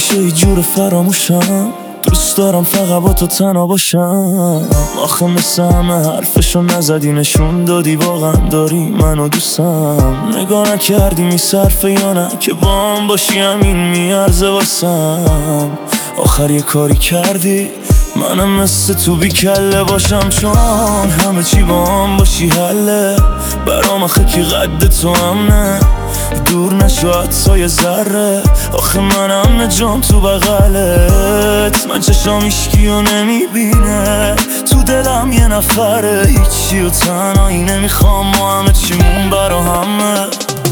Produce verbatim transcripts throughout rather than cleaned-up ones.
نمیشه یه جور فراموشم، دوست دارم فقط با تو تنها باشم. آخه مثل همه حرفشو نزدی، نشون دادی واقعا داری منو دوستم. نگاه نکردی میصرفه یا نه که با هم باشی همین میارزه واسم. آخر یه کاری کردی منم مثل تو بی کله باشم، چون همه چی با هم باشی حله برام. آخه کی قد تو هم نه، دور نشو حتی یه ذره. آخه منم جام تو بغلت، من چشام هیچکی رو نمیبینه، تو دلم یه نفره هیچی و تنهایی نمیخوام، ما همه چیمون برا همه.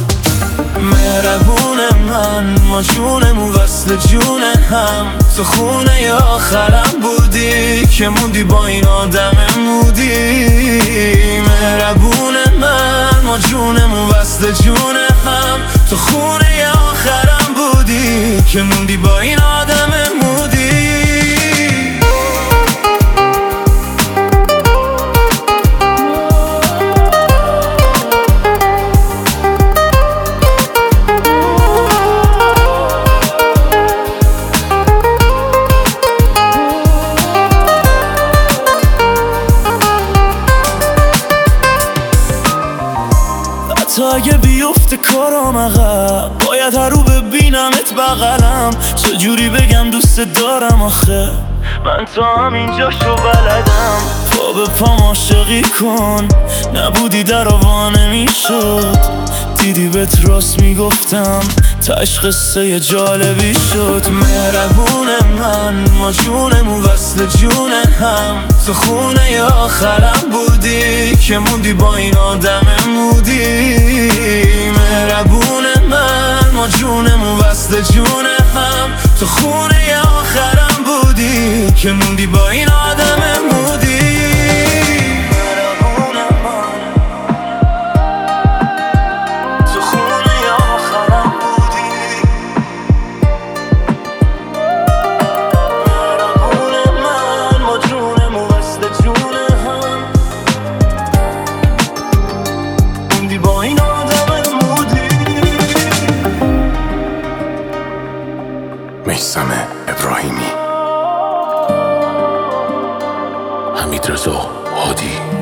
مهربون من، ما جونمون وصل جون هم، تو خونه ی آخرم بودی که موندی با این آدم مودی. مهربون من، ما جونمون وصل جون هم، تو خونه ی آخرم بودی که موندی با این آدم مودی. تا اگه بیفته کارام عقب، باید هر رو ببینمت بغلم. چجوری بگم دوست دارم آخه من تا همینجاشو بلدم. پا به پام عاشقی کن، نبودی در آوا نمیشد. دیدی بهت راست میگفتم، تاش قصه جالبی شد. مهربون من، ما جونمون وصل جون هم، تو خونه ی آخرم بودی که موندی با این آدم مودی. مهربون من، ما جونمون وصل جون هم، تو خونه ی آخرم بودی که موندی با این آدم مودی. میثم ابراهیمی، حمیدرضا هادی.